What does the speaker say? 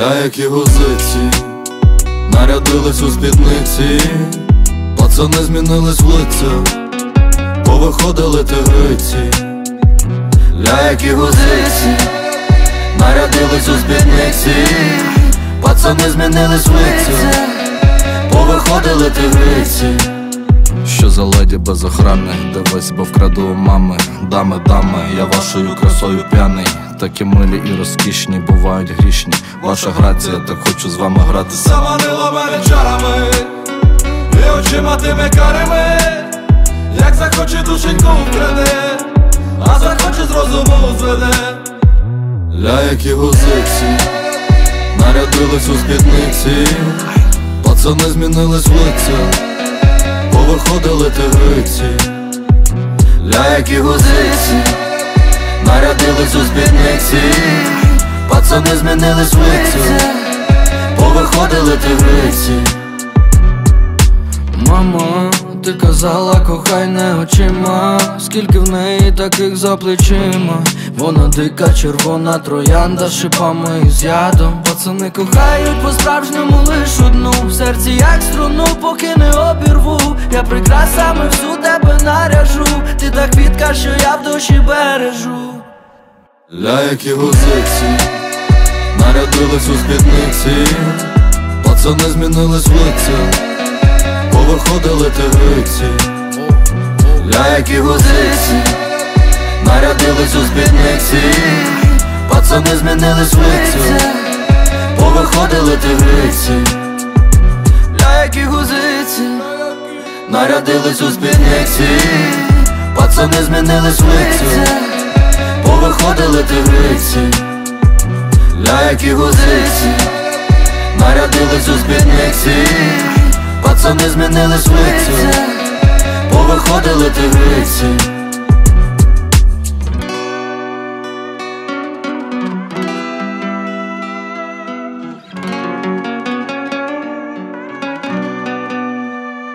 Ля, які гузиці нарядились у спідниці, пацани змінились в лицях, повиходили тигриці. Ля, які гузиці нарядились у спідниці, пацани змінились в лицях, повиходили тигриці. Що за леді без охрани, дивись, бо вкраду у мами. Дами, дами, я вашою красою п'яний. Такі милі і розкішні, бувають грішні. Ваша грація, так хочу з вами гратися. Заманила мене чарами і очима тими карими. Як захоче душеньку вкраде, а захоче з розуму зведе. Ля, які гузиці нарядились у спідниці, пацани змінились в лицях, повиходили тигриці. Ля, які гузиці нарядились у спідниці, пацани змінились в лицях, повиходили тигриці. Мама, ти казала, кохай не очима. Скільки в неї таких за плечима. Вона дика, червона троянда з шипами і з ядом. Пацани кохають по-справжньому лиш одну. В серці як струну, поки не обірву. Я прикрасами всю тебе наряжу. Ти та квітка, що я в душі бережу. Ля, які гузиці нарядились у спідниці, пацани змінились в лицях, повиходили тигриці. Ля, які гузиці нарядились у спідниці, пацани змінились в лицях, повиходили тигриці. Ля, які гузиці нарядились у спідниці, пацани змінились в лицях, повиходили тигриці. Ля, які гузиці нарядились у спідниці, пацани змінились в лицях, повиходили тигриці.